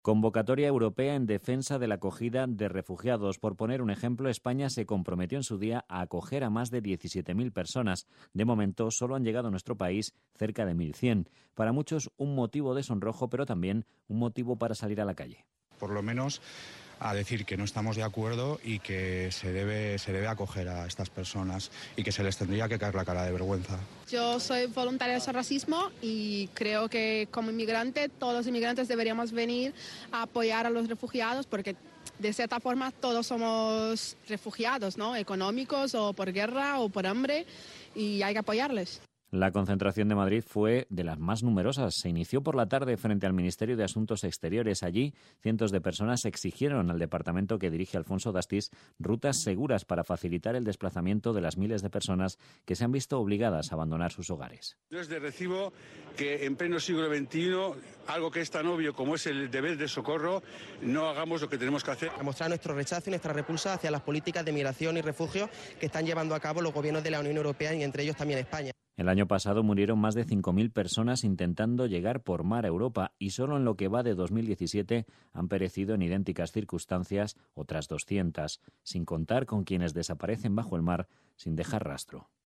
Convocatoria europea en defensa de la acogida de refugiados. Por poner un ejemplo, España se comprometió en su día a acoger a más de 17.000 personas. De momento, solo han llegado a nuestro país cerca de 1.100. Para muchos, un motivo de sonrojo, pero también un motivo para salir a la calle. Por lo menos a decir que no estamos de acuerdo y que se debe acoger a estas personas y que se les tendría que caer la cara de vergüenza. Yo soy voluntaria de Sin Racismo y creo que como inmigrante todos los inmigrantes deberíamos venir a apoyar a los refugiados porque de cierta forma todos somos refugiados, ¿no? Económicos o por guerra o por hambre y hay que apoyarles. La concentración de Madrid fue de las más numerosas. Se inició por la tarde frente al Ministerio de Asuntos Exteriores. Allí, cientos de personas exigieron al departamento que dirige Alfonso Dastis rutas seguras para facilitar el desplazamiento de las miles de personas que se han visto obligadas a abandonar sus hogares. No es de recibo que en pleno siglo XXI, algo que es tan obvio como es el deber de socorro, no hagamos lo que tenemos que hacer. A mostrar nuestro rechazo y nuestra repulsa hacia las políticas de migración y refugio que están llevando a cabo los gobiernos de la Unión Europea y entre ellos también España. El año pasado murieron más de 5.000 personas intentando llegar por mar a Europa y solo en lo que va de 2017 han perecido en idénticas circunstancias otras 200, sin contar con quienes desaparecen bajo el mar sin dejar rastro.